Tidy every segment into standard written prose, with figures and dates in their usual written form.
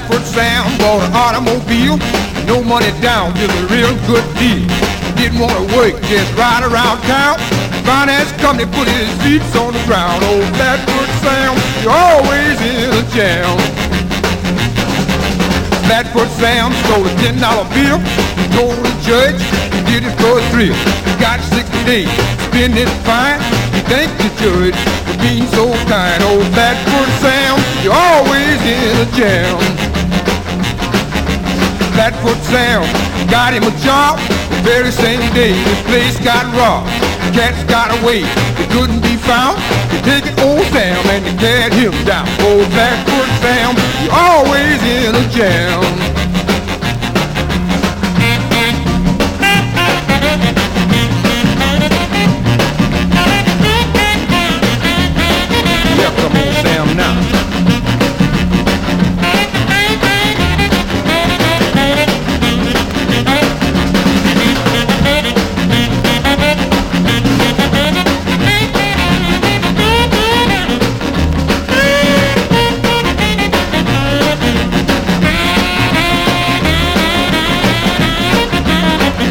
Flatfoot Sam bought an automobile, no money down, just a real good deal. Didn't want to work, just ride around town. Finance company put his feet on the ground. Old Flatfoot Sam, you're always in a jam. Flatfoot Sam stole a $10 bill. He told the judge he did it for a thrill. He got 60 days, spend it fine. He thanked the judge for being so kind. Old Flatfoot Sam, you're always in a jam. Flatfoot Sam got him a job. The very same day his place got robbed. Cats got away, they couldn't be found. They take it old Sam and they carried him down. Old Flatfoot Sam, you're always in a jam. Yeah, come on Sam now.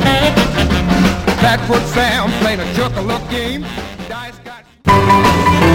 Flatfoot Sam playing a chuck-a-luck game. Dice got